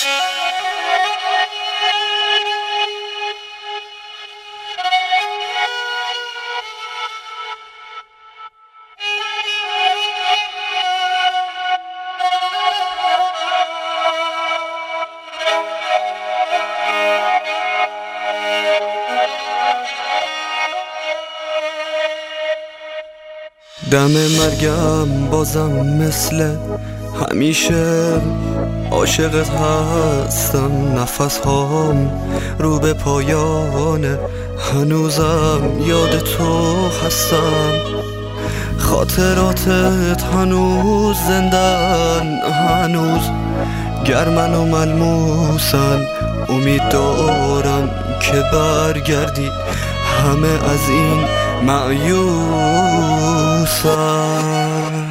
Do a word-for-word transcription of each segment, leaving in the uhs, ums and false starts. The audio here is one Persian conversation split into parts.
دم مرگم بازم مثل همیشه عاشقت هستم، نفس هام رو به پایانه، هنوزم یاد تو هستم، خاطراتت هنوز زندن، هنوز گرمن و ملموسن، امید دارم که برگردی، همه از این مایوسن.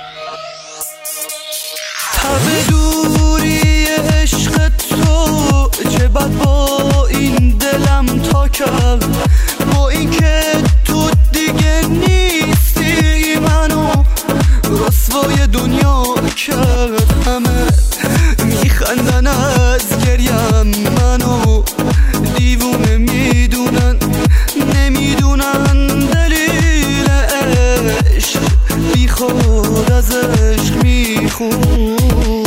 تب دوری عشق تو چه بد با این دلم تا کرد، با این که تو دیگه نیستی منو رسوای دنیا کرد، همه میخندن از گریم، منو دیوونه میدونن، نمیدونن دلیل عشق، بی خود از عشق میخونم.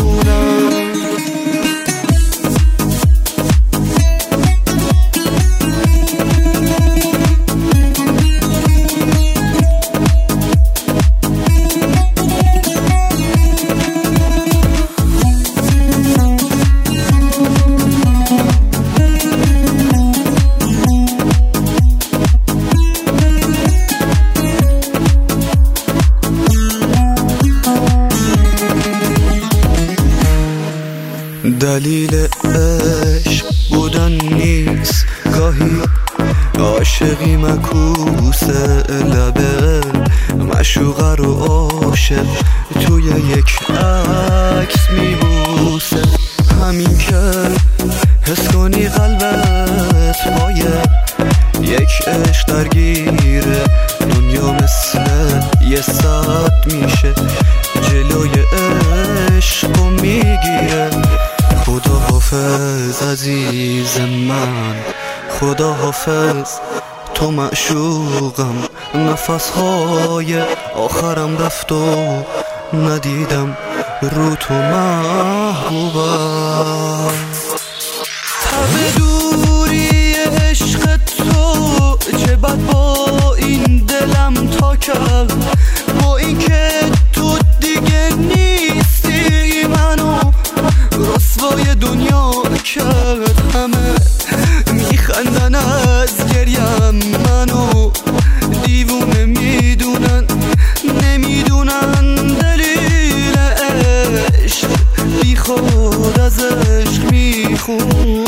دلیل عشق بودن نیست، گاهی عاشقی مکوس لبه مشوقه رو عاشق توی یک عکس میبوسه، همین که حس کنی قلبت پایه یک عشق درگیره، دنیا مثل یه ساعت میشه جلوی عشق و میگیره. خدا حافظ عزیز من، خدا حافظ تو معشوقم، نفسهای آخرم رفت و ندیدم رو تو محبوبم. تب دوری عشق تو چه بد با این دلم تا کرد، با این که تو دیگه نیستی منو رسوای دنیا کرد، همه میخندن از گریم، منو دیوونه میدونن، نمیدونن دلیل عشق، بی خود از عشق میخون.